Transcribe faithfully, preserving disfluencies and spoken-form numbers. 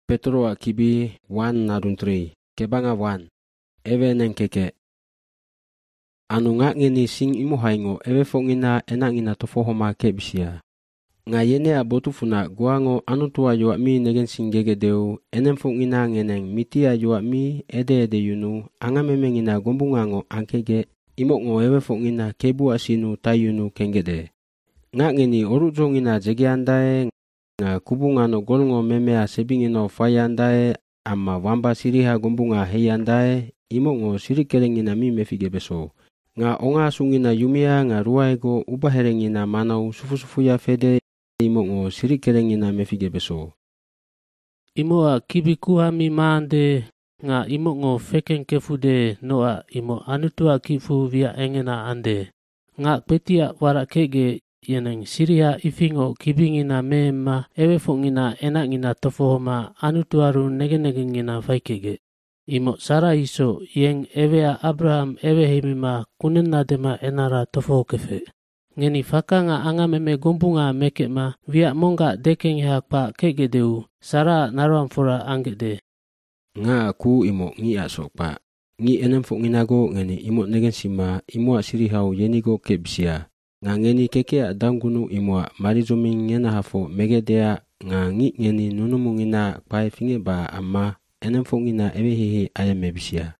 Petro akibi wan naduntri kebanga wan ewe neng keke anu nga ngeni sing imu haingo ewe fongina enak ngina tofohoma kebisia nga yene abotufuna guango anu tua yoa mi negen singgege deu enem fongina ngeneng mitia yoa mi ede ede yunu anga memengina gombungango angkege imokngo ewe fongina kebu asinu tayunu kengede nga ngeni orujongina jegeandae nga kubungano golngo memea sebingino fayandae amma wamba siriha gombunga heyandae imokngo sirikerengina mi mefige beso nga onga sungina yumia nga ruaego ubaherengina manau sufu-sufuya fede imokngo sirikerengina mefige beso imoa kibikuha mi maande nga imokngo fekeng kefude noa imo anutua kifu via engena ande nga petia warakege yeneng siria ifingo kibingina mema ewe fongina enak ngina tofohoma anutuaru nege-negengina faikege imo Sara iso yeng ewea Abraham ewe hemima kunena dema enara tofoho kefe ngeni fakanga anga meme gombunga mekema via monga dekeng hakpa kegedeu Sara naruam fora anggede nga aku imo ngi asokpa ngi enem fonginago ngeni imo negen sima imo asirihau yenigo kebisia nga ngeni kekea danggunu imoa marizoming ngena hafo megedea nga ngi ngeni nunumungina pae fingeba amma enem fongina ewe hehe ayamebisia